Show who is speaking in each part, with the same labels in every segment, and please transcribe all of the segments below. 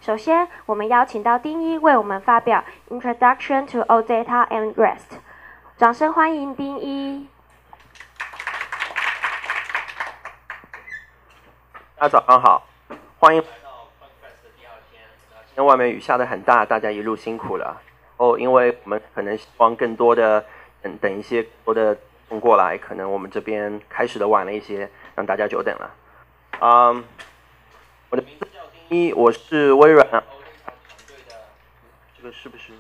Speaker 1: 首先，我们邀请到丁一为我们发表 Introduction to OData and REST， 掌声欢迎丁一。
Speaker 2: 大家早上好，欢迎来到 Conference 的第二天。今天外面雨下得很大，大家一路辛苦了。因为我们可能希望更多的等一些多的送过来，可能我们这边开始的晚了一些，让大家久等了。我的名字叫丁一，我是微软 OData 团队的，这个是不是？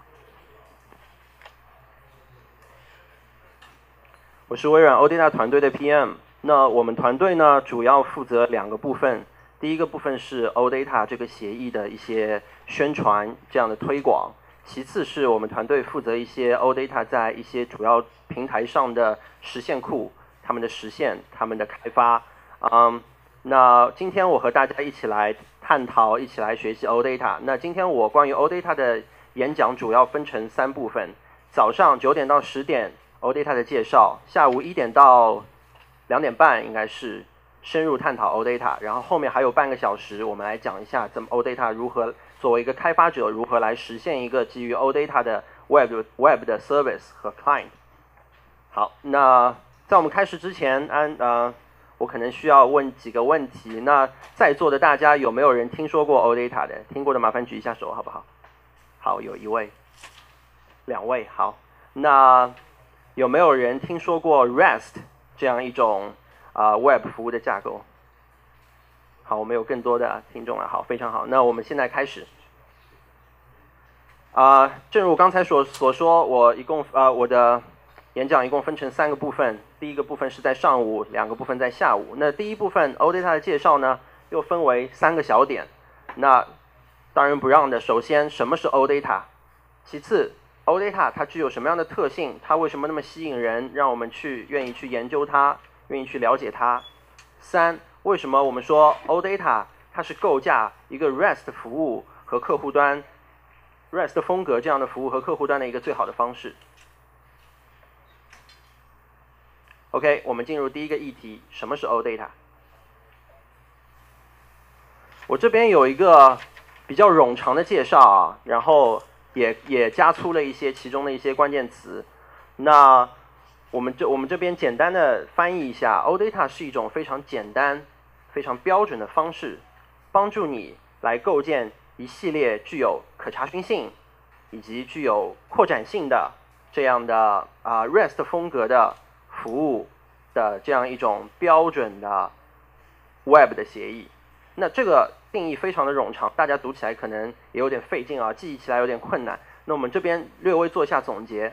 Speaker 2: 我是微软 OData 团队的 PM。那我们团队呢，主要负责两个部分。第一个部分是 OData 这个协议的一些宣传，这样的推广。其次是我们团队负责一些 OData 在一些主要平台上的实现库，他们的实现，他们的开发。那今天我和大家一起来探讨，一起来学习 OData。那今天我关于 OData 的演讲主要分成3部分：早上9点到10点 OData 的介绍，下午1点到2点半应该是深入探讨 OData， 然后后面还有半个小时，我们来讲一下怎么 OData 如何作为一个开发者如何来实现一个基于 OData 的 Web 的 Service 和 Client。好，那在我们开始之前，我可能需要问几个问题。那在座的大家有没有人听说过 OData 的？听过的麻烦举一下手好不好？好，有1位、2位。好，那有没有人听说过 REST 这样一种Web 服务的架构？好，我们有更多的听众了。好，非常好。那我们现在开始。正如刚才所说，我的演讲一共分成3个部分。第一个部分是在上午，2个部分在下午。那第一部分 OData 的介绍呢，又分为3个小点。那当仁不让的，首先什么是 OData？ 其次 OData 它具有什么样的特性？它为什么那么吸引人，让我们愿意去研究它，愿意去了解它？3，为什么我们说 OData 它是构架一个 REST 服务和客户端 REST 风格这样的服务和客户端的一个最好的方式？OK， 我们进入第一个议题，什么是 OData？ 我这边有一个比较冗长的介绍然后也加粗了一些其中的一些关键词。那我们这边简单的翻译一下 ，OData 是一种非常简单、非常标准的方式，帮助你来构建一系列具有可查询性以及具有扩展性的这样的REST 风格的服务的这样一种标准的 Web 的协议。那这个定义非常的冗长，大家读起来可能也有点费劲记忆起来有点困难。那我们这边略微做一下总结。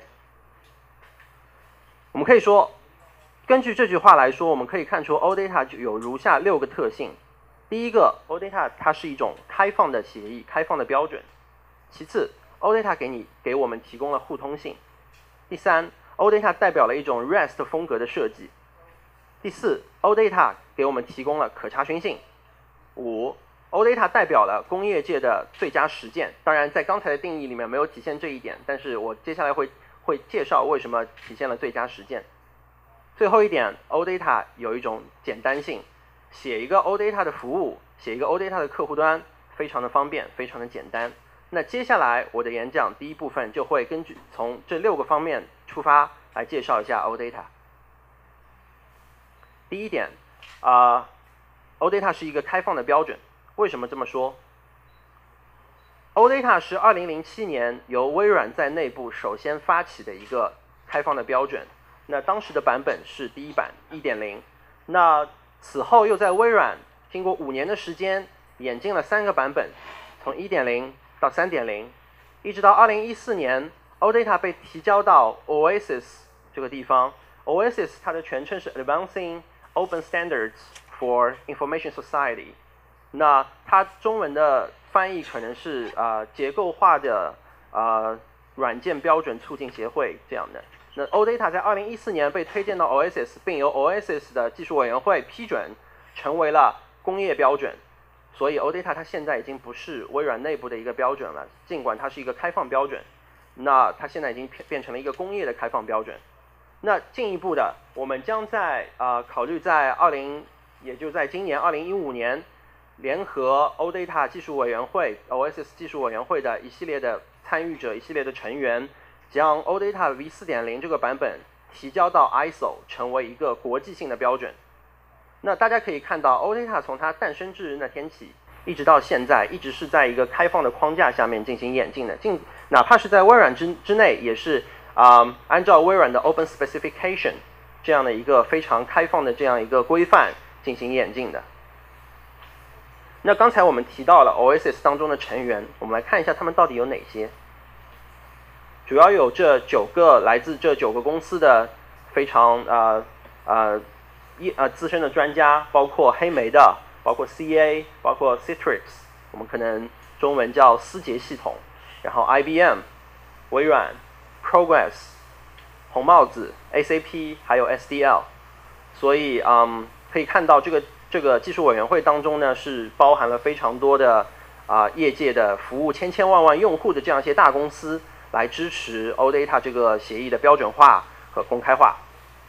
Speaker 2: 我们可以说，根据这句话来说，我们可以看出 OData 有如下6个特性。第一个 ，OData 它是一种开放的协议、开放的标准。其次 ，OData 给我们提供了互通性。第三 ，OData 代表了一种 REST 风格的设计。第四 ，OData 给我们提供了可查询性。5 ，OData 代表了工业界的最佳实践。当然，在刚才的定义里面没有体现这一点，但是我接下来会介绍为什么体现了最佳实践。最后一点 ，OData 有一种简单性，写一个 OData 的服务，写一个 OData 的客户端，非常的方便，非常的简单。那接下来我的演讲第一部分就会根据从这6个方面出发来介绍一下 OData。第一点，OData 是一个开放的标准。为什么这么说？ OData 是2007年由微软在内部首先发起的一个开放的标准。那当时的版本是第1版 1.0。那此后又在微软经过5年的时间演进了3个版本，从 1.0 到 3.0， 一直到2014年 OData 被提交到 Oasis 这个地方。Oasis 它的全称是 Advancing Open Standards for Information Society。那它中文的翻译可能是结构化的软件标准促进协会这样的。那 OData 在2014年被推荐到 Oasis， 并由 Oasis 的技术委员会批准，成为了工业标准。所以 OData 它现在已经不是微软内部的一个标准了，尽管它是一个开放标准，那它现在已经变成了一个工业的开放标准。那进一步的，我们将在考虑也就在今年2015年联合 OData 技术委员会 OSS 技术委员会的一系列的参与者、一系列的成员，将 OData v4.0 这个版本提交到 ISO， 成为一个国际性的标准。那大家可以看到 OData 从它诞生之日那天起，一直到现在，一直是在一个开放的框架下面进行演进的，哪怕是在微软之内，也是按照微软的 Open Specification 这样的一个非常开放的这样一个规范进行演进的。那刚才我们提到了 OSS 当中的成员，我们来看一下他们到底有哪些。主要有这9个来自这9个公司的非常资深的专家，包括黑莓的，包括 CA， 包括 Citrix， 我们可能中文叫思捷系统，然后 IBM、微软、Progress、红帽子、ACP， 还有 SDL。所以可以看到这个技术委员会当中呢，是包含了非常多的业界的服务千万用户的这样一些大公司，来支持 OData 这个协议的标准化和公开化。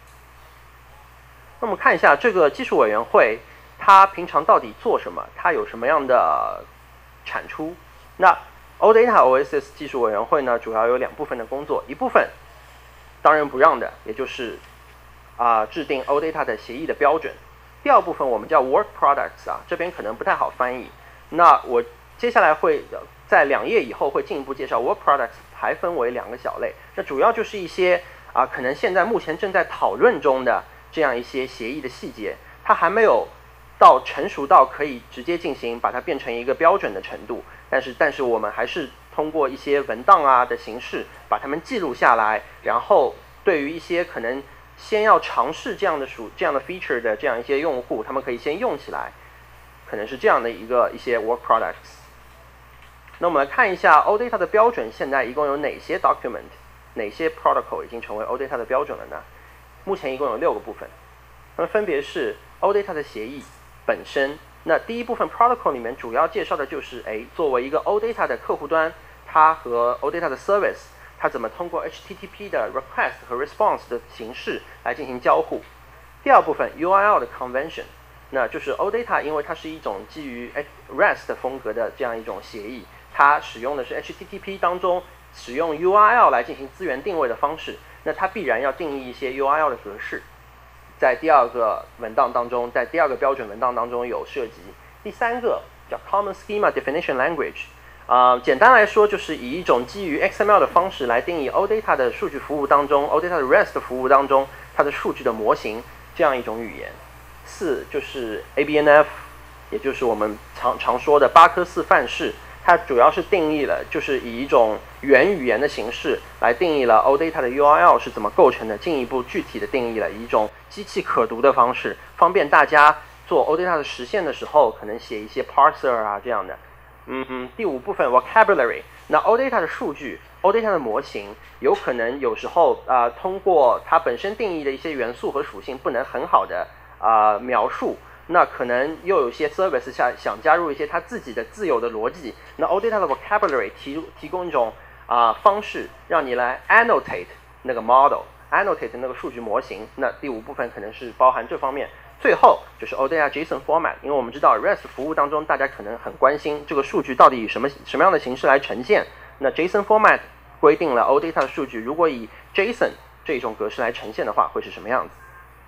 Speaker 2: 那么看一下这个技术委员会，它平常到底做什么？它有什么样的产出？那 OData OSS 技术委员会呢，主要有2部分的工作，一部分当仁不让的，也就是制定 OData 的协议的标准。第2部分我们叫 Work Products 这边可能不太好翻译。那我接下来会在2页以后会进一步介绍 Work Products 还分为2个小类。那主要就是一些可能现在目前正在讨论中的这样一些协议的细节，它还没有到成熟到可以直接进行把它变成一个标准的程度。但是我们还是通过一些文档的形式把它们记录下来，然后对于一些可能先要尝试这样的 feature 的这样一些用户，他们可以先用起来，可能是这样的一些 work products。那我们来看一下 OData 的标准，现在一共有哪些 document， 哪些 protocol 已经成为 OData 的标准了呢？目前一共有6个部分，那么分别是 OData 的协议本身。那第一部分 protocol 里面主要介绍的就是作为一个 OData 的客户端，它和 OData 的 service， 它怎么通过 HTTP 的 request 和 response 的形式来进行交互。第2部分 URL 的 convention， 那就是 OData 因为它是一种基于 REST 风格的这样一种协议，它使用的是 HTTP 当中使用 URL 来进行资源定位的方式，那它必然要定义一些 URL 的格式，在第2个文档当中，在第2个标准文档当中有涉及。第3个叫 Common Schema Definition Language，简单来说就是以一种基于 XML 的方式来定义 OData 的数据服务当中 OData 的 REST 服务当中它的数据的模型这样一种语言。4就是 ABNF， 也就是我们常说的巴克斯范式，它主要是定义了，就是以一种元语言的形式来定义了 OData 的 URL 是怎么构成的，进一步具体的定义了一种机器可读的方式，方便大家做 OData 的实现的时候可能写一些 parser 这样的。第5部分 vocabulary， 那 OData 的数据 OData 的模型有可能有时候通过它本身定义的一些元素和属性不能很好的描述，那可能又有些 service 想加入一些它自己的自有的逻辑，那 OData 的 vocabulary 提供一种方式让你来 annotate 那个 model， annotate 那个数据模型。那第5部分可能是包含这方面。最后就是 OData JSON format， 因为我们知道 REST 服务当中大家可能很关心这个数据到底以什么样的形式来呈现，那 JSON format 规定了 OData 的数据如果以 JSON 这种格式来呈现的话会是什么样子。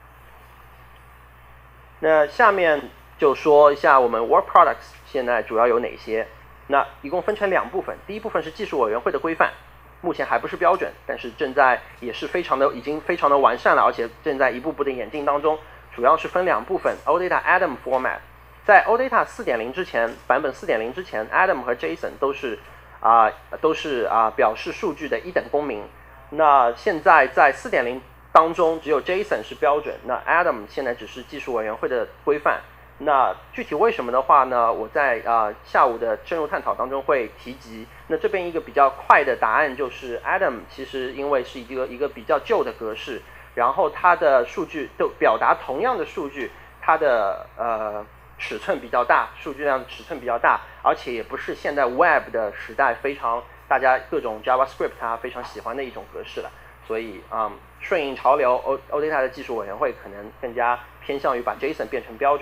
Speaker 2: 那下面就说一下我们 Work Products 现在主要有哪些。那一共分成2部分，第一部分是技术委员会的规范，目前还不是标准，但是也是已经非常的完善了，而且正在一步步的演进当中。主要是分2部分 OData Atom Format， 在 OData 4.0 之前，版本 4.0 之前 Atom 和 JSON 都是表示数据的一等公民。那现在在 4.0 当中只有 JSON 是标准，那 Atom 现在只是技术委员会的规范。那具体为什么的话呢，我在下午的深入探讨当中会提及。那这边一个比较快的答案就是 Atom 其实因为是一个比较旧的格式，然后它的数据都表达同样的数据，它的尺寸比较大，数据量尺寸比较大，而且也不是现在 Web 的时代大家各种 JavaScript 非常喜欢的一种格式了。所以顺应潮流 OData 的技术委员会可能更加偏向于把 JSON 变成标准。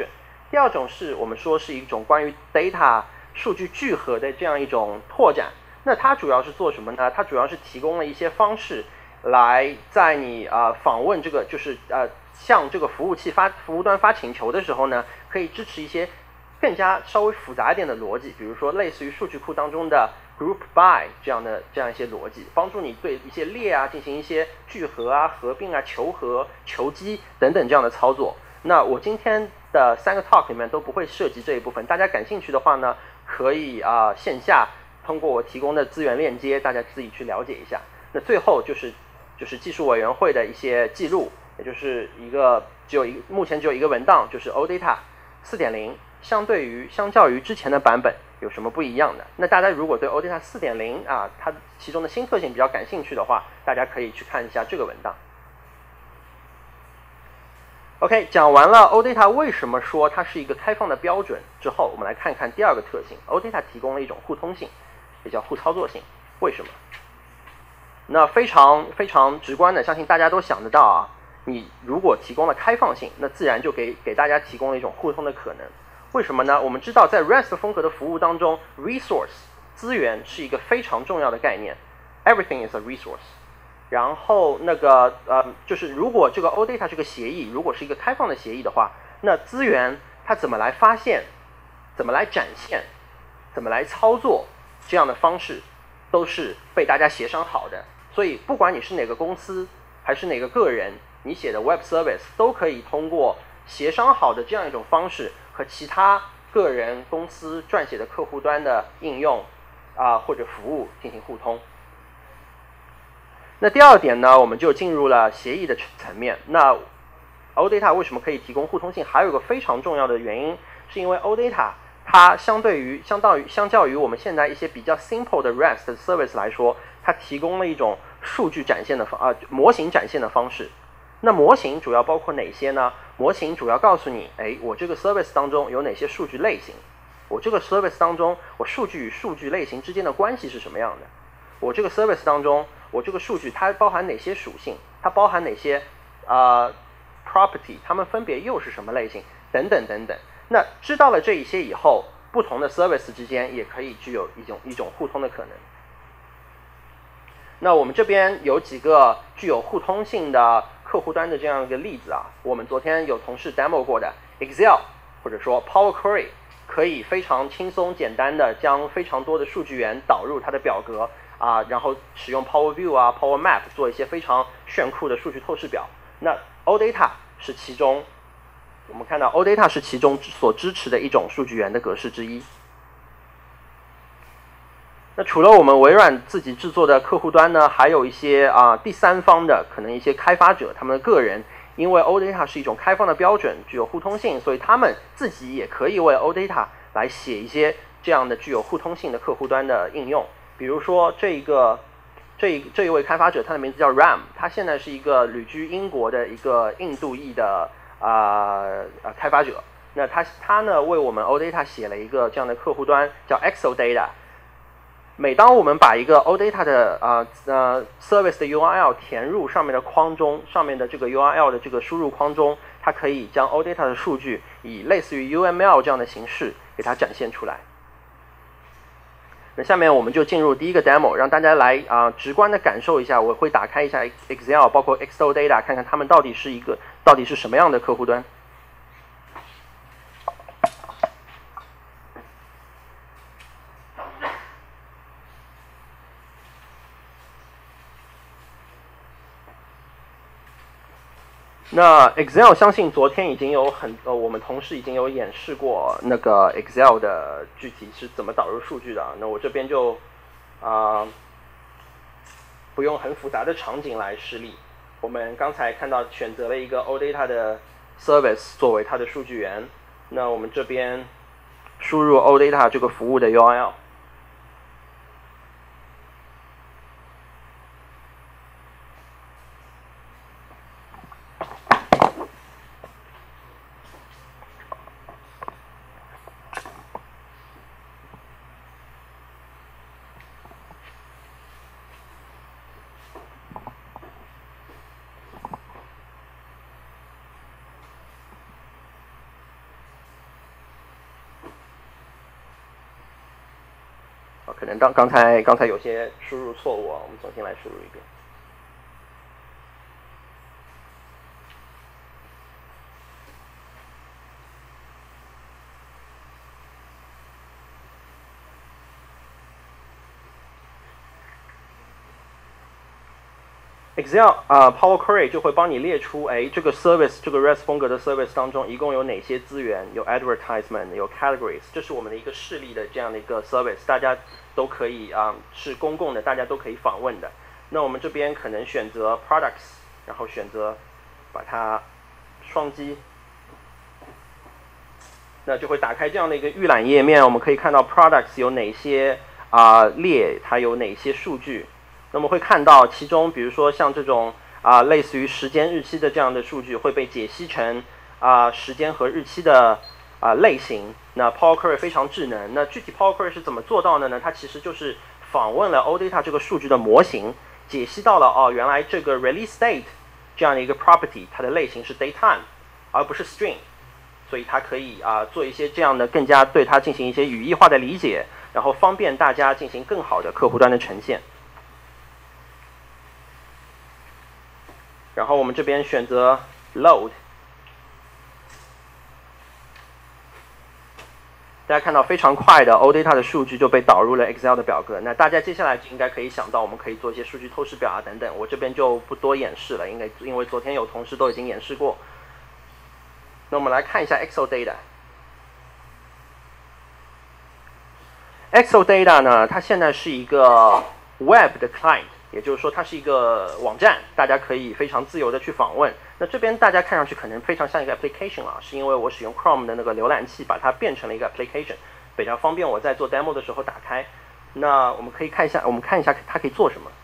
Speaker 2: 第二种是我们说是一种关于 data 数据聚合的这样一种拓展。那它主要是做什么呢？它主要是提供了一些方式，来在你访问这个就是向这个服务端发请求的时候呢，可以支持一些更加稍微复杂一点的逻辑，比如说类似于数据库当中的 group by 这样一些逻辑，帮助你对一些列进行一些聚合合并求和、求基等等这样的操作。那我今天的3个 talk 里面都不会涉及这一部分，大家感兴趣的话呢，可以线下通过我提供的资源链接，大家自己去了解一下。那最后就是技术委员会的一些记录，也就是目前只有一个文档，就是 OData 4.0 相较于之前的版本有什么不一样的。那大家如果对 OData 4.0它其中的新特性比较感兴趣的话，大家可以去看一下这个文档。OK， 讲完了 OData 为什么说它是一个开放的标准之后，我们来看看第二个特性。OData 提供了一种互通性，也叫互操作性。为什么？那非常非常直观的，相信大家都想得到你如果提供了开放性，那自然就给大家提供了一种互通的可能。为什么呢？我们知道在 REST 风格的服务当中 ，resource 资源是一个非常重要的概念 ，everything is a resource。然后就是如果这个 OData 这个协议如果是一个开放的协议的话，那资源它怎么来发现、怎么来展现、怎么来操作，这样的方式都是被大家协商好的。所以不管你是哪个公司还是哪个个人，你写的 Web Service 都可以通过协商好的这样一种方式和其他个人、公司撰写的客户端的应用或者服务进行互通。那第二点呢，我们就进入了协议的层面。那 OData 为什么可以提供互通性？还有一个非常重要的原因，是因为 OData 它相较于我们现在一些比较 simple 的 REST service 来说，它提供了一种数据展现的模型展现的方式。那模型主要包括哪些呢？模型主要告诉你，我这个 service 当中有哪些数据类型，我这个 service 当中我数据与数据类型之间的关系是什么样的，我这个 service 当中我这个数据它包含哪些属性，它包含哪些property， 它们分别又是什么类型，等等等等。那知道了这一些以后，不同的 service 之间也可以具有一种互通的可能。那我们这边有几个具有互通性的客户端的这样一个例子我们昨天有同事 demo 过的 Excel 或者说 Power Query， 可以非常轻松简单的将非常多的数据源导入它的表格然后使用 Power View Power Map 做一些非常炫酷的数据透视表。那 OData 是其中，我们看到 OData 是其中所支持的一种数据源的格式之一。那除了我们微软自己制作的客户端呢，还有一些第三方的可能一些开发者，他们的个人，因为 OData 是一种开放的标准，具有互通性，所以他们自己也可以为 OData 来写一些这样的具有互通性的客户端的应用。比如说这一位开发者，他的名字叫 Ram， 他现在是一个旅居英国的一个印度裔的开发者。那他呢为我们 OData 写了一个这样的客户端，叫 Exodata。每当我们把一个 OData 的service 的 URL 填入上面的框中，上面的这个 URL 的这个输入框中，它可以将 OData 的数据以类似于 UML 这样的形式给它展现出来。那下面我们就进入第一个 demo， 让大家来直观的感受一下。我会打开一下 Excel， 包括 Exodata， 看看它们到底是什么样的客户端。那 Excel 相信昨天已经有我们同事已经有演示过那个 Excel 的具体是怎么导入数据的。那我这边就不用很复杂的场景来示例。我们刚才看到选择了一个 OData 的 service 作为它的数据源。那我们这边输入 OData 这个服务的 URL。 可能刚才有些输入错误啊，我们重新来输入一遍。Excel Power Query 就会帮你列出，这个 service 这个 REST 风格的 service 当中一共有哪些资源，有 advertisement， 有 categories， 这是我们的一个示例的这样的一个 service， 大家都可以是公共的，大家都可以访问的。那我们这边可能选择 products， 然后选择把它双击，那就会打开这样的一个预览页面，我们可以看到 products 有哪些列，它有哪些数据。那么会看到其中，比如说像这种类似于时间日期的这样的数据会被解析成时间和日期的类型。那 Power Query 非常智能。那具体 Power Query 是怎么做到的呢？它其实就是访问了 OData 这个数据的模型，解析到了原来这个 release date 这样的一个 property 它的类型是 datetime 而不是 string， 所以它可以做一些这样的更加对它进行一些语义化的理解，然后方便大家进行更好的客户端的呈现。然后我们这边选择 load， 大家看到非常快的 OData 的数据就被导入了 Excel 的表格。那大家接下来应该可以想到，我们可以做一些数据透视表等等，我这边就不多演示了，因为昨天有同事都已经演示过。那我们来看一下 Excel Data。Excel Data 呢，它现在是一个 Web 的 Client。也就是说，它是一个网站，大家可以非常自由的去访问。那这边大家看上去可能非常像一个 application 是因为我使用 Chrome 的那个浏览器把它变成了一个 application， 比较方便我在做 demo 的时候打开。那我们可以看一下，它可以做什么。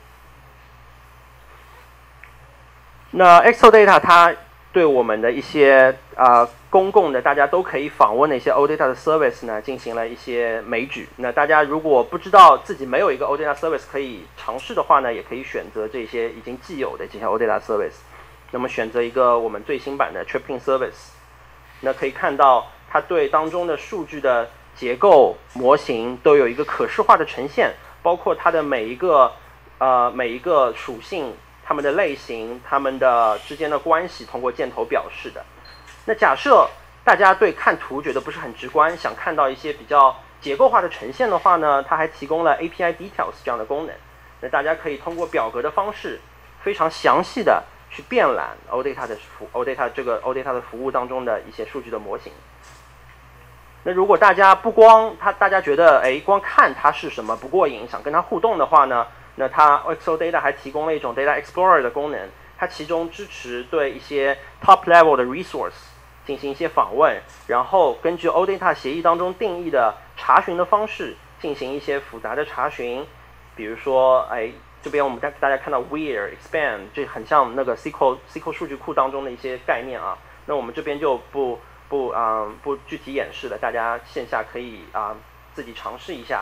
Speaker 2: 那 Excel Data 它对我们的一些公共的大家都可以访问的一些 OData 的 service 呢，进行了一些美举。那大家如果不知道自己没有一个 OData service 可以尝试的话呢，也可以选择这些已经既有的这些 OData service。那么选择一个我们最新版的 Tripping Service， 那可以看到它对当中的数据的结构模型都有一个可视化的呈现，包括它的每一个属性、它们的类型、它们的之间的关系，通过箭头表示的。那假设大家对看图觉得不是很直观，想看到一些比较结构化的呈现的话呢，它还提供了 API Details 这样的功能。那大家可以通过表格的方式，非常详细的去遍览 OData 的服务当中的一些数据的模型。那如果大家大家觉得光看它是什么不过瘾，想跟它互动的话呢，那它 Excel Data 还提供了一种 Data Explorer 的功能，它其中支持对一些 top level 的 resource 进行一些访问，然后根据 OData 协议当中定义的查询的方式进行一些复杂的查询。比如说这边我们大家看到 where、expand， 这很像那个 SQL 数据库当中的一些概念啊。那我们这边就不具体演示了，大家线下可以自己尝试一下。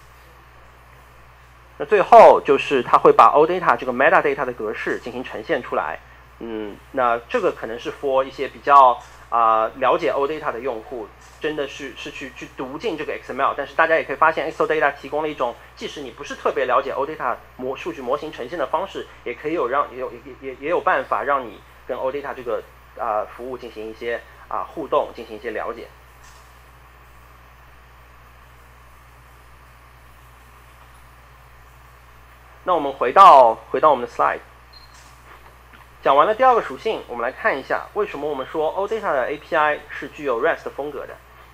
Speaker 2: 那最后就是它会把 OData 这个 metadata 的格式进行呈现出来。那这个可能是 for 一些比较了解 OData 的用户，真的是去读进这个 XML。但是大家也可以发现 Excel Data 提供了一种，即使你不是特别了解 OData 数据模型呈现的方式，也可以有办法让你跟 OData 这个服务进行一些互动，进行一些了解。那我们回到我们的 slide， 讲完了第二个属性，我们来看一下为什么我们说 OData 的 API 是具有 REST 风格的。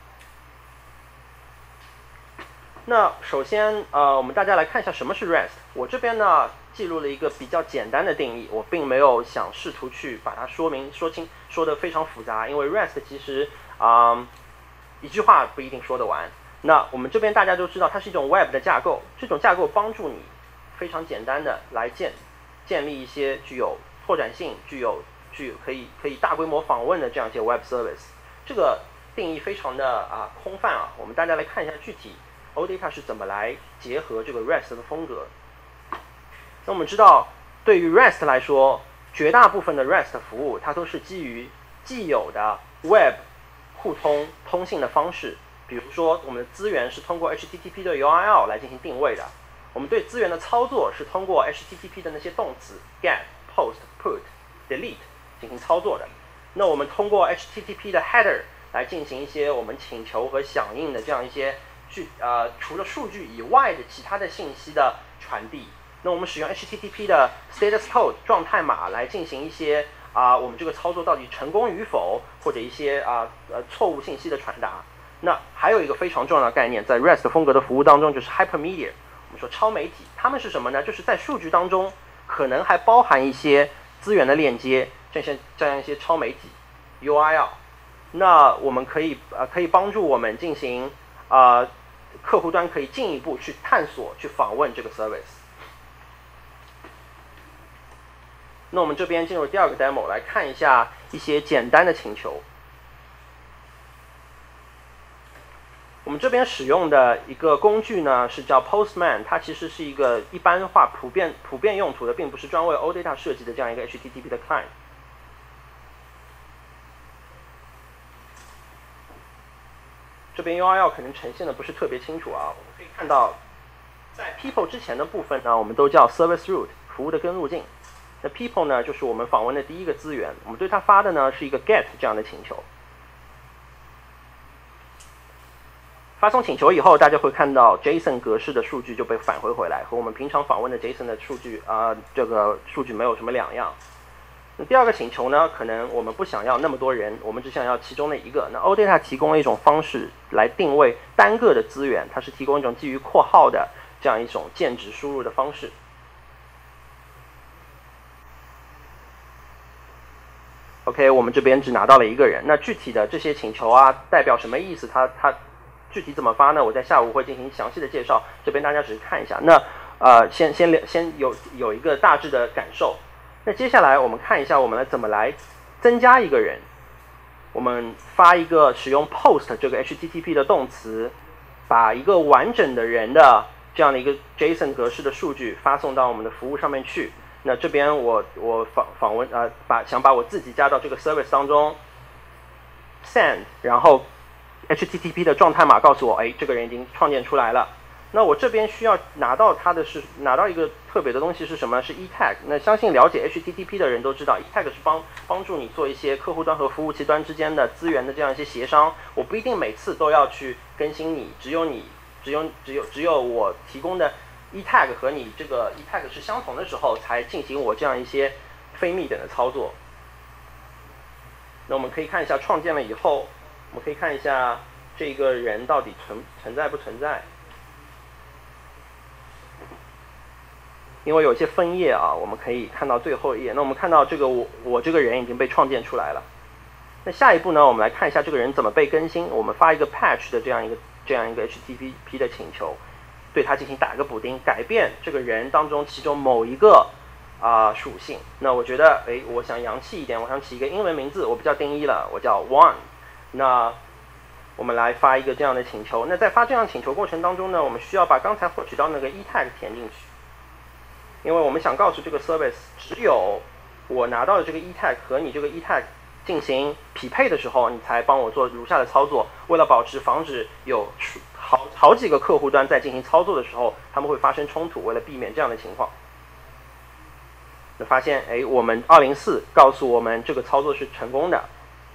Speaker 2: 那首先我们大家来看一下什么是 REST。我这边呢记录了一个比较简单的定义，我并没有想试图去把它说得非常复杂，因为 REST 其实一句话不一定说得完。那我们这边大家都知道它是一种 Web 的架构，这种架构帮助你非常简单的来建立一些具有拓展性、具有可以大规模访问的这样一些 Web Service。这个定义非常的空泛我们大家来看一下具体 OData 是怎么来结合这个 REST 的风格。那我们知道，对于 REST 来说，绝大部分的 REST 服务它都是基于既有的 Web 互通信的方式， 比如说我们的资源是通过 HTTP 的 URL 来进行定位的，我们对资源的操作是通过 HTTP 的那些动词 get、post、put、delete 进行操作的。那我们通过 HTTP 的 header 来进行一些我们请求和响应的这样一些除了数据以外的其他的信息的传递。那我们使用 HTTP 的 status code 状态码来进行一些我们这个操作到底成功与否，或者一些错误信息的传达。那还有一个非常重要的概念，在 REST 风格的服务当中，就是 hypermedia。我们说超媒体，它们是什么呢？就是在数据当中可能还包含一些资源的链接，这样一些超媒体 URL。那我们可以帮助我们进行客户端可以进一步去探索、去访问这个 service。那我们这边进入第二个 demo 来看一下一些简单的请求。我们这边使用的一个工具呢是叫 Postman， 它其实是一个一般化、普遍用途的，并不是专为 OData 设计的这样一个 HTTP 的 client。这边 URL 可能呈现的不是特别清楚啊，我们可以看到，在 people 之前的部分呢，我们都叫 service route 服务的根路径。那 people 呢，就是我们访问的第一个资源，我们对它发的呢是一个 get 这样的请求。发送请求以后，大家会看到 JSON 格式的数据就被返回回来，和我们平常访问的 JSON 的数据这个数据没有什么两样。那第二个请求呢，可能我们不想要那么多人，我们只想要其中的一个。那 OData 提供了一种方式来定位单个的资源，它是提供一种基于括号的这样一种键值输入的方式。OK， 我们这边只拿到了一个人。那具体的这些请求代表什么意思？它具体怎么发呢？我在下午会进行详细的介绍，这边大家只是看一下。那先有一个大致的感受。那接下来我们看一下我们怎么来增加一个人。我们发一个使用 post 这个 HTTP 的动词，把一个完整的人的这样的一个 JSON 格式的数据发送到我们的服务上面去。那这边我访问想把我自己加到这个 service 当中 ，send， 然后 HTTP 的状态码告诉我，这个人已经创建出来了。那我这边需要拿到一个特别的东西是什么？是 eTag。那相信了解 HTTP 的人都知道 ，eTag 是帮助你做一些客户端和服务器端之间的资源的这样一些协商。我不一定每次都要去更新你，只有我提供的 eTag 和你这个 eTag 是相同的时候，才进行我这样一些非密等的操作。那我们可以看一下创建了以后，我们可以看一下这个人到底存在不存在。因为有一些分页我们可以看到最后一页。那我们看到这个我这个人已经被创建出来了。那下一步呢，我们来看一下这个人怎么被更新。我们发一个 patch 的这样一个 HTTP 的请求，对它进行打一个补丁，改变这个人当中其中某一个属性。那我觉得我想洋气一点，我想起一个英文名字，我不叫丁一了，我叫 One。那我们来发一个这样的请求。那在发这样请求过程当中呢，我们需要把刚才获取到那个 eTag 填进去。因为我们想告诉这个 service， 只有我拿到的这个 eTag 和你这个 eTag 进行匹配的时候，你才帮我做如下的操作。为了防止有好几个客户端在进行操作的时候，他们会发生冲突，为了避免这样的情况，那发现我们204告诉我们这个操作是成功的。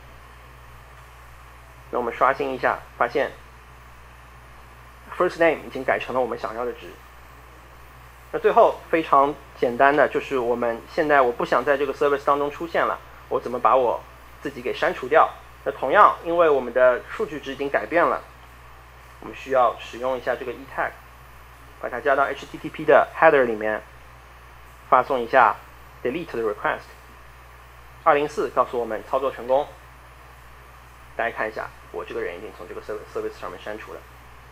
Speaker 2: 那我们刷新一下，发现 first name 已经改成了我们想要的值。那最后非常简单的就是我不想在这个 service 当中出现了，我怎么把我自己给删除掉？那同样，因为我们的数据值已经改变了，我们需要使用一下这个 eTag， 把它加到 HTTP 的 header 里面，发送一下 delete 的 request。204告诉我们操作成功。大家看一下，我这个人已经从这个 service 上面删除了。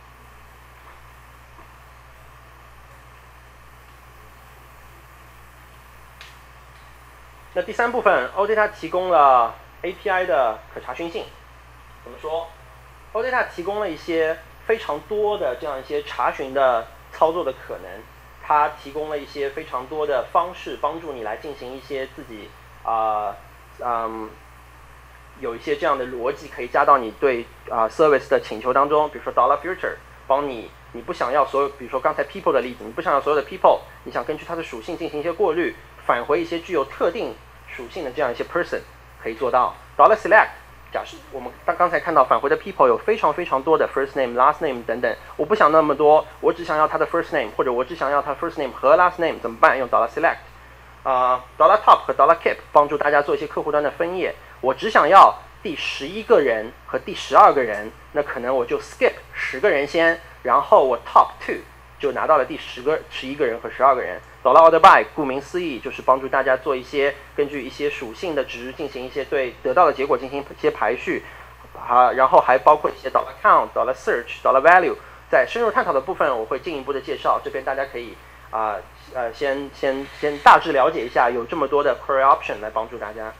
Speaker 2: 那第三部分 ，OData 提供了 API 的可查询性。怎么说 ？OData 提供了一些非常多的这样一些查询的操作的可能，它提供了一些非常多的方式，帮助你来进行一些自己有一些这样的逻辑可以加到你对service 的请求当中，比如说 $filter 帮你不想要所有，比如说刚才 people 的例子，你不想要所有的 people， 你想根据它的属性进行一些过滤，返回一些具有特定属性的这样一些 person， 可以做到。$select 假设我们刚才看到返回的 people 有非常非常多的 first name、last name 等等，我不想那么多，我只想要它的 first name， 或者我只想要它 first name 和 last name 怎么办？用$select。$top 和$keep 帮助大家做一些客户端的分页。我只想要第11个人和第12个人，那可能我就 skip 10个人先，然后我 top 2就拿到了第11个人和12个人。$order by 顾名思义就是帮助大家做一些根据一些属性的值进行一些对得到的结果进行一些排序，然后还包括一些$count、$search、$value。在深入探讨的部分我会进一步的介绍，这边大家可以先大致了解一下，有这么多的 query option 来帮助大家。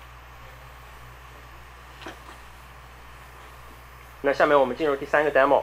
Speaker 2: 那下面我们进入第3个 demo。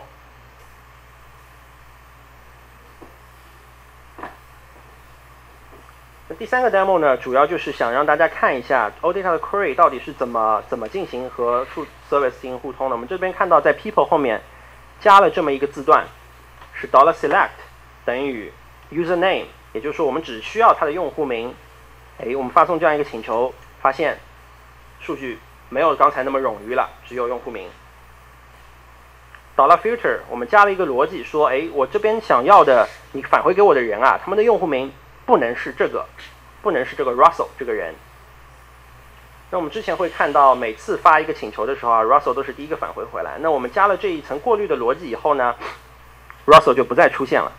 Speaker 2: 那第3个 demo 呢，主要就是想让大家看一下 OData 的 query 到底是怎么进行和service 进行互通的。我们这边看到在 people 后面加了这么一个字段，是$select 等于 username， 也就是说我们只需要它的用户名。我们发送这样一个请求，发现数据没有刚才那么冗余了，只有用户名。$filter 我们加了一个逻辑，说我这边想要的你返回给我的人啊，他们的用户名不能是这个 Russell 这个人。那我们之前会看到每次发一个请求的时候Russell 都是第一个返回回来。那我们加了这一层过滤的逻辑以后呢， Russell 就不再出现了。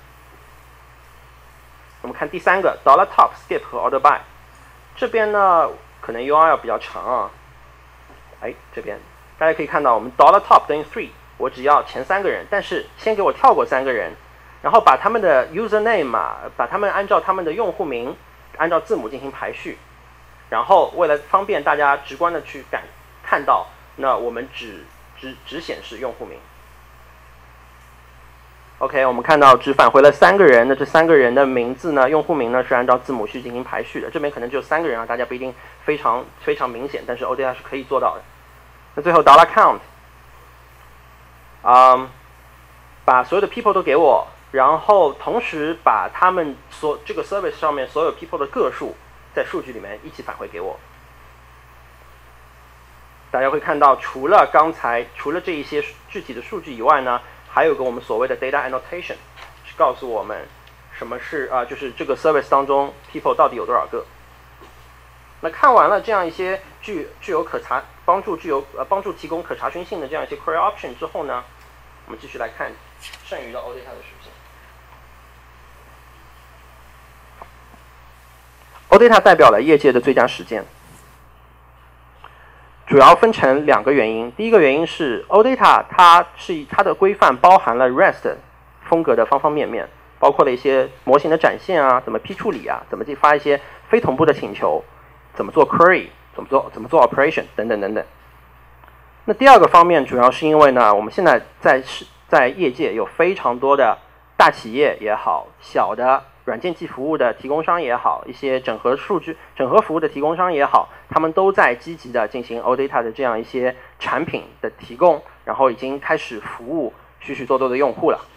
Speaker 2: 我们看第3个$top、skip 和order by， 这边呢可能 URL 比较长啊。这边大家可以看到我们$top 等于3，我只要前3个人，但是先给我跳过3个人，然后把他们的 username 把他们按照他们的用户名按照字母进行排序，然后为了方便大家直观的去看到，那我们只显示用户名。OK， 我们看到只返回了3个人，那这3个人的名字呢，用户名呢是按照字母序进行排序的。这边可能只有3个人大家不一定非常明显，但是 OData 是可以做到的。那最后$count，把所有的 people 都给我，然后同时把他们这个 service 上面所有 people 的个数在数据里面一起返回给我。大家会看到，除了这一些具体的数据以外呢，还有个我们所谓的 data annotation， 是告诉我们什么是就是这个 service 当中 people 到底有多少个。那看完了这样一些具有帮助提供可查询性的这样一些 query option 之后呢，我们继续来看剩余的 OData 的属性。OData 代表了业界的最佳实践，主要分成2个原因。第一个原因是 OData 它的规范包含了 REST 风格的方方面面，包括了一些模型的展现怎么批处理怎么去发一些非同步的请求，怎么做 query， 怎么做 operation 等等等等。那第2个方面主要是因为呢，我们现在在业界有非常多的大企业也好，小的软件及服务的提供商也好，一些整合服务的提供商也好，他们都在积极的进行 OData 的这样一些产品的提供，然后已经开始服务许许多多的用户了。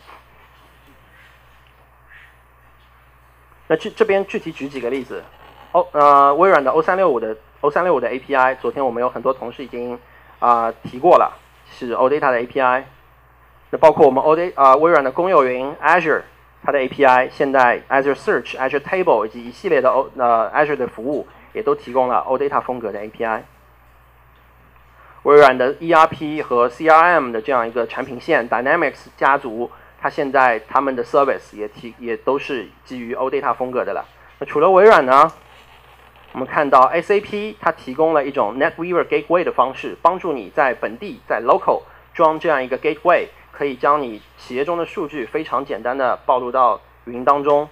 Speaker 2: 那这边具体举几个例子。微软的 O365 的 API， 昨天我们有很多同事已经提过了，是 OData 的 API。那包括我们微软的公有云 Azure， 它的 API 现在 Azure Search、Azure Table 以及一系列的Azure 的服务也都提供了 OData 风格的 API。微软的 ERP 和 CRM 的这样一个产品线 Dynamics 家族，它现在他们的 service 也都是基于 OData 风格的了。那除了微软呢，我们看到 SAP 它提供了一种 NetWeaver Gateway 的方式，帮助你在本地在 local 装这样一个 gateway， 可以将你企业中的数据非常简单的暴露到云当中。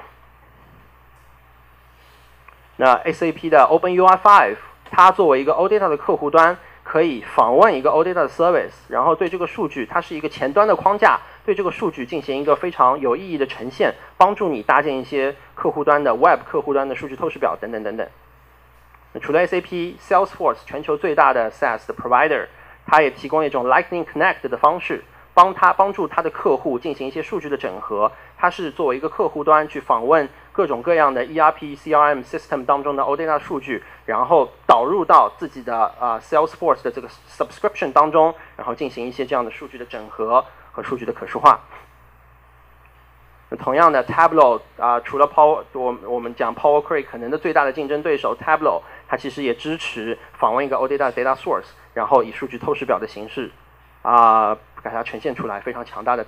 Speaker 2: 那 SAP 的 OpenUI5 它作为一个 OData 的客户端，可以访问一个 OData 的 service， 然后对这个数据，它是一个前端的框架，对这个数据进行一个非常有意义的呈现，帮助你搭建一些客户端的 Web 客户端的数据透视表等等等等。 除了 SAP，Salesforce 全球最大的 SaaS 的 provider， 它也提供一种 Lightning Connect 的方式，帮助它的客户进行一些数据的整合。它是作为一个客户端去访问各种各样的 ERP、CRM system 当中的 OData 数据，然后导入到自己的Salesforce 的这个 subscription 当中，然后进行一些这样的数据的整合和数据的可视化。同样的 Tableau 除了我们讲 Power Query 可能的最大的竞争对手 Tableau， 它其实也支持访问一个 OData data source， 然后以数据透视表的形式给它呈现出来，非常强大的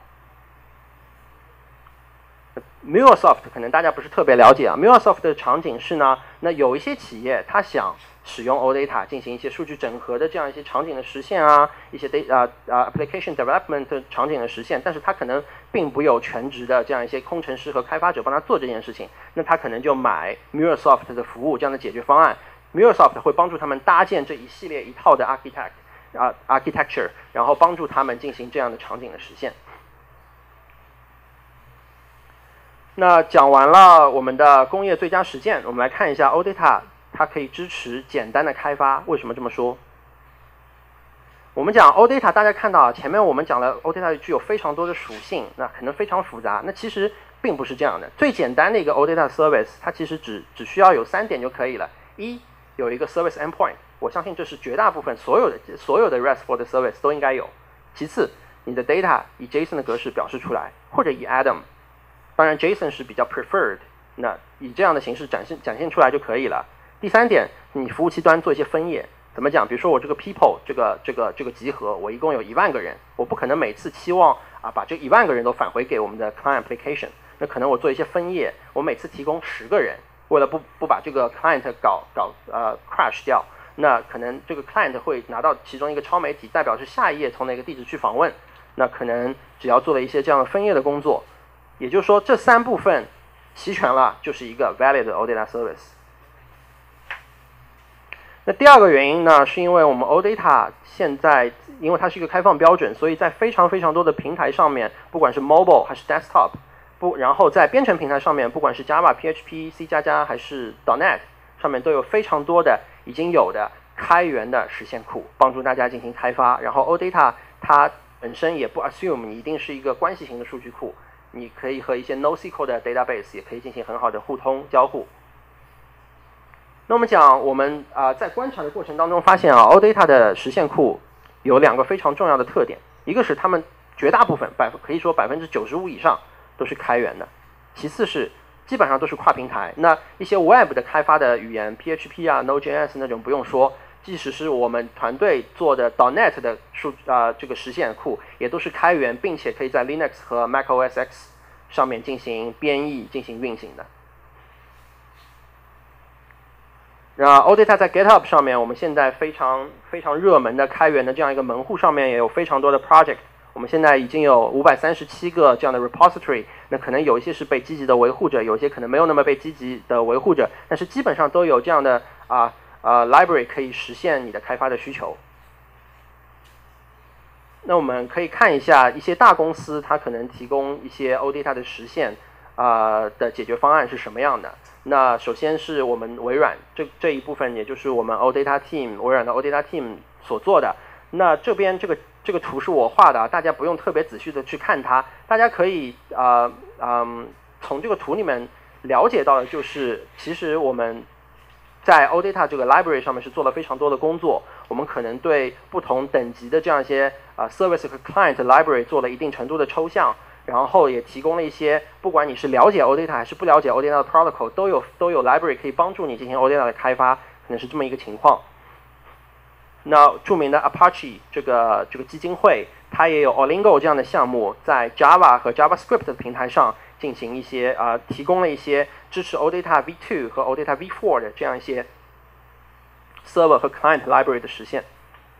Speaker 2: Tableau。MuleSoft 可能大家不是特别了解MuleSoft 的场景是呢，那有一些企业它想使用 OData 进行一些数据整合的这样一些场景的实现一些application development 的场景的实现，但是它可能并不有全职的这样一些工程师和开发者帮他做这件事情，那他可能就买 MuleSoft 的服务这样的解决方案。MuleSoft 会帮助他们搭建这一套的 architecture， 然后帮助他们进行这样的场景的实现。那讲完了我们的工业最佳实践，我们来看一下 OData 它可以支持简单的开发。为什么这么说？我们讲 OData， 大家看到前面我们讲了 OData 具有非常多的属性，那可能非常复杂。那其实并不是这样的。最简单的一个 OData service， 它其实只需要有3点就可以了。一，有一个 service endpoint， 我相信这是绝大部分所有的 RESTful 的 service 都应该有。其次，你的 data 以 JSON 的格式表示出来，或者以 Atom。当然 JSON 是比较 preferred， 那以这样的形式展现出来就可以了。第3点，你服务器端做一些分页，怎么讲？比如说我这个 people 这个集合，我一共有10000个人，我不可能每次期望把这10000个人都返回给我们的 client application， 那可能我做一些分页，我每次提供10个人，为了不把这个 client 搞crash 掉，那可能这个 client 会拿到其中一个超媒体，代表是下一页从哪个地址去访问，那可能只要做了一些这样的分页的工作。也就是说，这3部分齐全了，就是一个 valid OData service。那第二个原因呢，是因为我们 OData 现在，因为它是一个开放标准，所以在非常非常多的平台上面，不管是 mobile 还是 desktop， 然后在编程平台上面，不管是 Java、PHP、C++ 还是 .NET 上面，都有非常多的已经有的开源的实现库，帮助大家进行开发。然后 OData 它本身也不 assume 你一定是一个关系型的数据库。你可以和一些 NoSQL 的 database 也可以进行很好的互通交互。那我们讲，我们在观察的过程当中发现OData 的实现库有2个非常重要的特点，一个是它们绝大部分可以说95%以上都是开源的，其次是基本上都是跨平台。那一些 Web 的开发的语言 PHP、Node.js 那种不用说。即使是我们团队做的 .NET 的这个实现库，也都是开源，并且可以在 Linux 和 macOS X 上面进行编译、进行运行的。OData 在 GitHub 上面，我们现在非常非常热门的开源的这样一个门户上面也有非常多的 project。我们现在已经有537个这样的 repository， 那可能有一些是被积极的维护者，有一些可能没有那么被积极的维护者，但是基本上都有这样的library 可以实现你的开发的需求。那我们可以看一下一些大公司，它可能提供一些 OData 的实现的解决方案是什么样的。那首先是我们微软这一部分，也就是我们 OData Team 微软的 OData Team 所做的。那这边这个图是我画的，大家不用特别仔细的去看它，大家可以从这个图里面了解到的就是，其实我们在 OData 这个 library 上面是做了非常多的工作，我们可能对不同等级的这样一些service 和 client library 做了一定程度的抽象，然后也提供了一些，不管你是了解 OData 还是不了解 OData 的 protocol， 都有 library 可以帮助你进行 OData 的开发，可能是这么一个情况。那著名的 Apache 这个基金会，它也有 Olingo 这样的项目，在 Java 和 JavaScript 的平台上进行一些提供了一些支持 OData V2 和 OData V4 的这样一些 server 和 client library 的实现。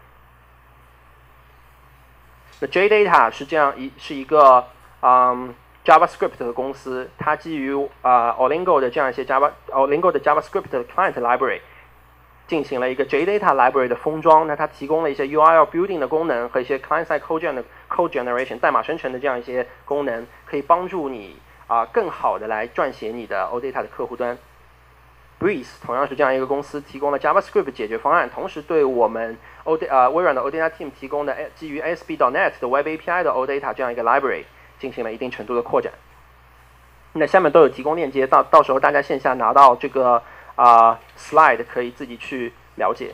Speaker 2: 那 JData 是一个JavaScript 的公司，它基于Olingo 的这样一些 Olingo 的 JavaScript 的 client library 进行了一个 JData library 的封装。那它提供了一些 URL building 的功能和一些 client-side code generation 代码生成的这样一些功能，可以帮助你更好的来撰写你的 OData 的客户端。 Breeze 同样是这样一个公司，提供了 JavaScript 解决方案，同时对我们微软的 OData Team 提供的基于 ASP.NET 的 Web API 的 OData 这样一个 library 进行了一定程度的扩展。那下面都有提供链接，到时候大家线下拿到这个slide 可以自己去了解。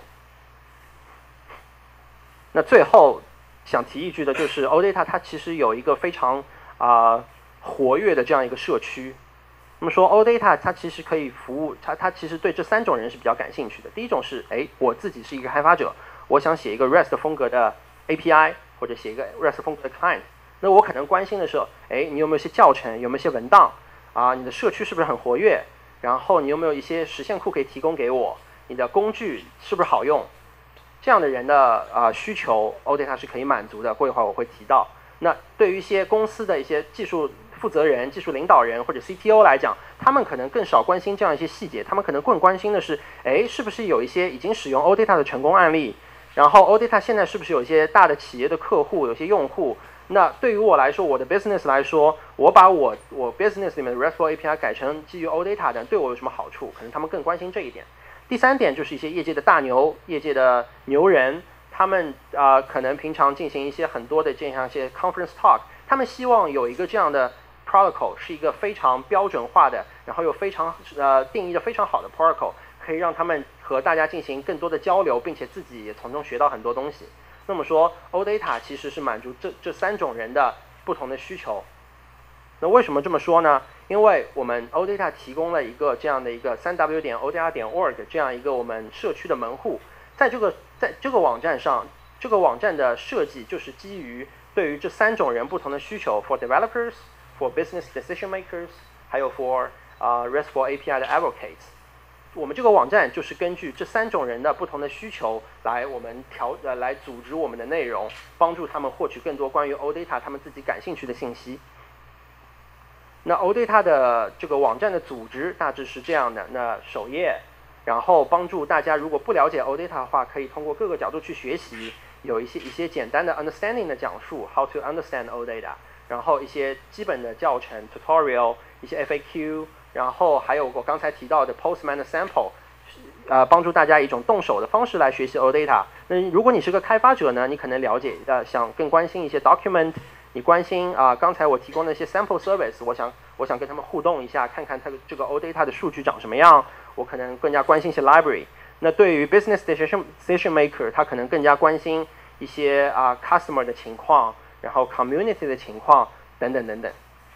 Speaker 2: 那最后想提一句的就是 OData 它其实有一个非常活跃的这样一个社区。那么说 OData 它其实可以服务它其实对这3种人是比较感兴趣的。第一种是我自己是一个开发者，我想写一个 REST 风格的 API 或者写一个 REST 风格的 client， 那我可能关心的是你有没有一些教程，有没有一些文档你的社区是不是很活跃，然后你有没有一些实现库可以提供给我，你的工具是不是好用，这样的人的需求 OData 是可以满足的，过一会儿我会提到。那对于一些公司的一些技术负责人、技术领导人或者 CTO 来讲，他们可能更少关心这样一些细节，他们可能更关心的是，是不是有一些已经使用 OData 的成功案例，然后 OData 现在是不是有一些大的企业的客户，有些用户。那对于我来说，我的 business 来说，我把我 business 里面的 RESTful API 改成基于 OData 的，对我有什么好处？可能他们更关心这一点。第3点就是一些业界的大牛、业界的牛人，他们可能平常进行一些很多的这样一些 conference talk， 他们希望有一个这样的 protocol 是一个非常标准化的，然后又非常定义的非常好的 protocol， 可以让他们和大家进行更多的交流，并且自己也从中学到很多东西。那么说 OData 其实是满足这3种人的不同的需求。那为什么这么说呢？因为我们 OData 提供了一个这样的一个 3w.odata.org 这样一个我们社区的门户，在这个网站上，这个网站的设计就是基于对于这3种人不同的需求 for developers、for business decision makers， 还有 for RESTful API 的 advocates。我们这个网站就是根据这3种人的不同的需求来来组织我们的内容，帮助他们获取更多关于 OData 他们自己感兴趣的信息。那 OData 的这个网站的组织大致是这样的，那首页，然后帮助大家如果不了解 OData 的话，可以通过各个角度去学习，有一些简单的 understanding 的讲述 how to understand OData， 然后一些基本的教程 tutorial， 一些 FAQ， 然后还有我刚才提到的 Postman 的 sample， 帮助大家以一种动手的方式来学习 OData。那如果你是个开发者呢，你可能了解想更关心一些 document， 你关心刚才我提供的一些 sample service， 我想跟他们互动一下，看看它这个 OData 的数据长什么样，我可能更加关心一些 library。那对于 business decision maker， 他可能更加关心一些customer 的情况，然后 community 的情况等等等等。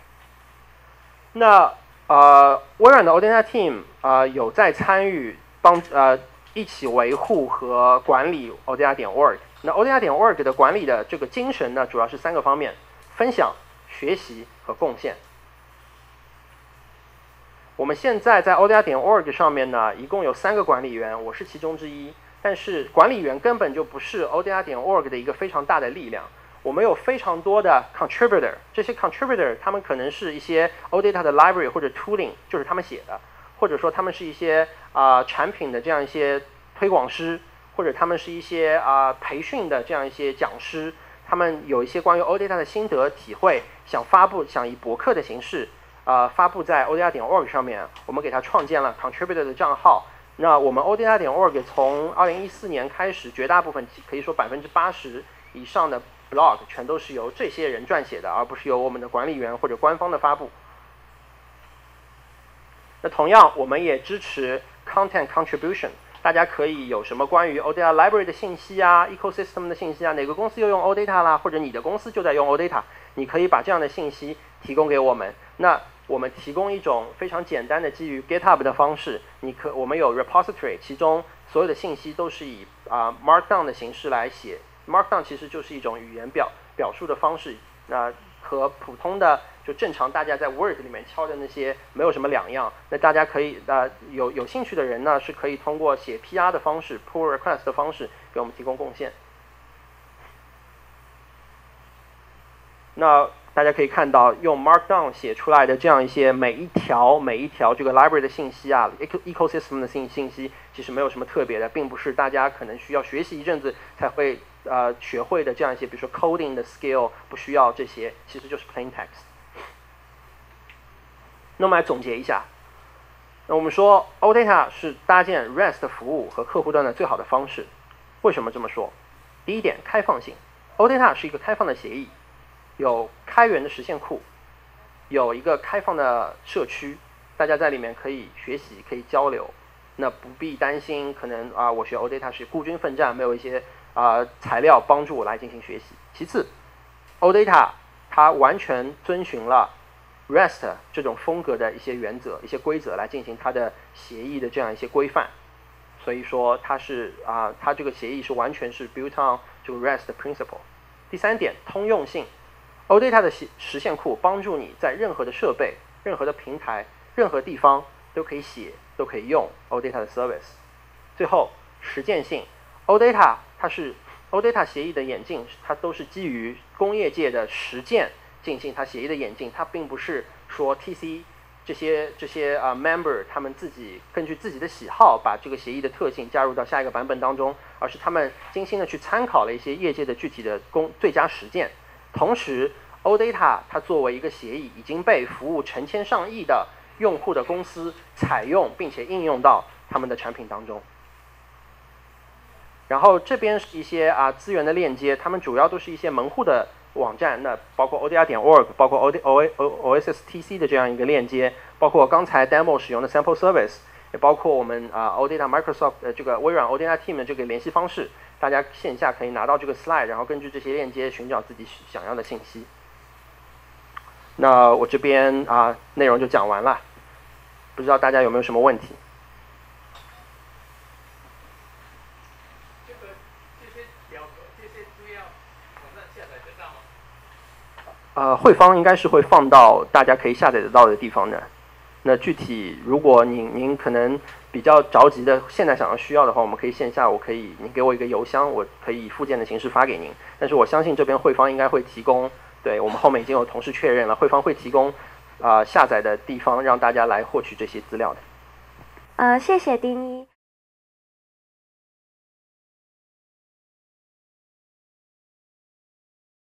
Speaker 2: 那微软的 OData Team 有在参与一起维护和管理 OData.org。那 OData.org 的管理的这个精神呢，主要是3个方面：分享、学习和贡献。我们现在在 OData.org 上面呢，一共有3个管理员，我是其中之一。但是管理员根本就不是 OData.org 的一个非常大的力量。我们有非常多的 contributor， 这些 contributor 他们可能是一些 OData 的 library 或者 tooling， 就是他们写的，或者说他们是一些产品的这样一些推广师，或者他们是一些培训的这样一些讲师，他们有一些关于 OData 的心得体会，想以博客的形式发布在 OData.org 上面，我们给他创建了 contributor 的账号。那我们 OData.org 从2014年开始，绝大部分可以说80%以上的 blog 全都是由这些人撰写的，而不是由我们的管理员或者官方的发布。那同样，我们也支持 content contribution， 大家可以有什么关于 OData library 的信息ecosystem 的信息哪个公司又用 OData 啦，或者你的公司就在用 OData， 你可以把这样的信息提供给我们。那我们提供一种非常简单的基于 GitHub 的方式，我们有 repository， 其中所有的信息都是以Markdown 的形式来写。Markdown 其实就是一种语言表述的方式，和普通的就正常大家在 Word 里面敲的那些没有什么两样。那大家可以有兴趣的人呢，是可以通过写 PR 的方式 ，pull request 的方式给我们提供贡献。那大家可以看到，用 Markdown 写出来的这样一些每一条这个 library 的信息ecosystem 的信息，其实没有什么特别的，并不是大家可能需要学习一阵子才会学会的这样一些，比如说 coding 的 skill， 不需要这些，其实就是 plain text。那么来总结一下， 那我们说 OData 是搭建 REST 服务和客户端的最好的方式。为什么这么说？第一点，开放性。OData 是一个开放的协议，有开源的实现库，有一个开放的社区，大家在里面可以学习，可以交流。那不必担心可能我学 OData 是孤军奋战，没有一些材料帮助我来进行学习。其次 ，OData 它完全遵循了 REST 这种风格的一些原则、一些规则来进行它的协议的这样一些规范。所以说它是它这个协议是完全是 built on 这个 REST principle。第三点，通用性。OData 的实现库帮助你在任何的设备、任何的平台、任何地方都可以写、都可以用 OData 的 service。最后，实践性。OData 它是 OData 协议的演进，它都是基于工业界的实践进行它协议的演进，它并不是说 TC 这些member 他们自己根据自己的喜好把这个协议的特性加入到下一个版本当中，而是他们精心的去参考了一些业界的具体的最佳实践。同时 OData 它作为一个协议已经被服务成千上亿的用户的公司采用并且应用到他们的产品当中。然后这边是一些资源的链接，他们主要都是一些门户的网站，那包括 ODR.org， 包括 OSSTC 的这样一个链接，包括刚才 demo 使用的 sample service， 也包括我们OData Microsoft 这个微软 OData Team 的这个联系方式，大家线下可以拿到这个 slide， 然后根据这些链接寻找自己想要的信息。那我这边内容就讲完了，不知道大家有没有什么问题？汇方应该是会放到大家可以下载得到的地方的。那具体如果您可能比较着急的，现在想要需要的话，我们可以线下，您给我一个邮箱，我可以以附件的形式发给您。但是我相信这边汇方应该会提供，对，我们后面已经有同事确认了，汇方会提供下载的地方让大家来获取这些资料的。
Speaker 1: 谢谢丁一。